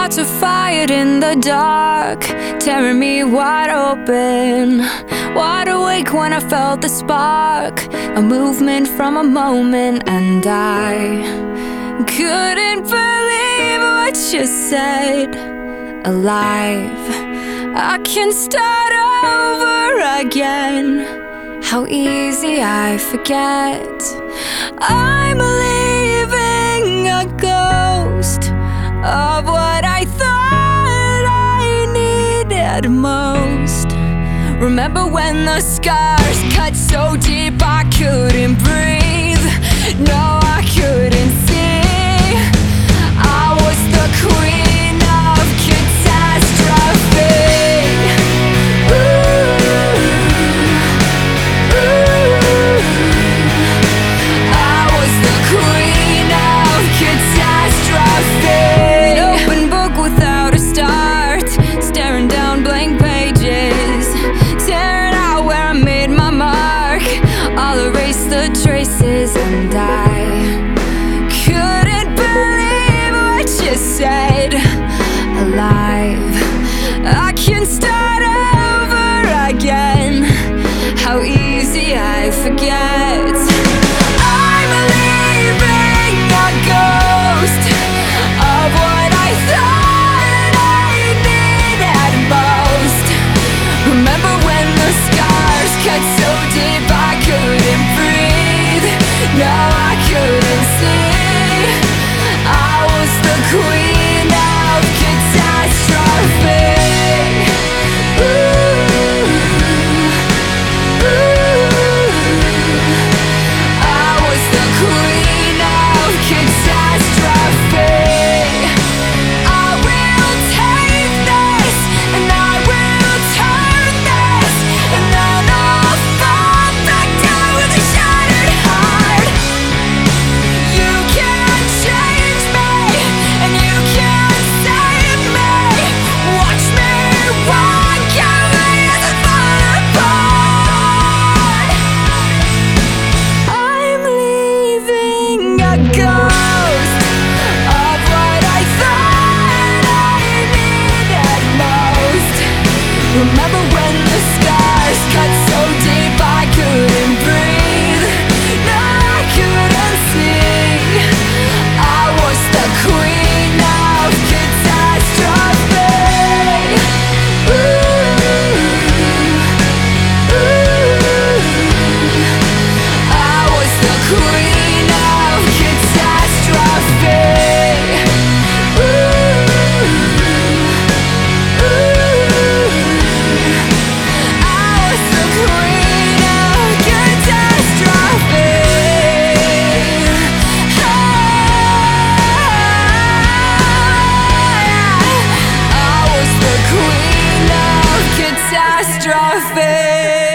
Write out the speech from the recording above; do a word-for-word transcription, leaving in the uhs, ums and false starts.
Hearts were fired in the dark, tearing me wide open. Wide awake when I felt the spark, a movement from a moment, and I couldn't believe what you said. Alive, I can start over again. How easy I forget. I'm leaving a ghost of what I thought I needed most. Remember when the scars cut so deep I couldn't breathe? No, I couldn't see. I was the queen of catastrophe. Traces, and I couldn't believe what you said. Alive, I can start over again. How easy I forget. I'm leaving a ghost of what I thought I needed most. Remember when the scars cut so deep I couldn't breathe? No, I couldn't see. I was the queen of catastrophe. Ooh, ooh. I was the queen of catastrophe. I will take this, and I will turn this, and then I'll fall back down with a shattered heart. You can't change me, and you can't save me. Watch me walk away as I fall apart. I'm leaving a ghost of what I thought I needed most. Remember when the scars cut so deep I couldn't breathe? No, I couldn't see. I was the queen of catastrophe. Ooh, ooh. I was the queen of catastrophe. Ooh, ooh. I was the queen of catastrophe. I was the queen of catastrophe.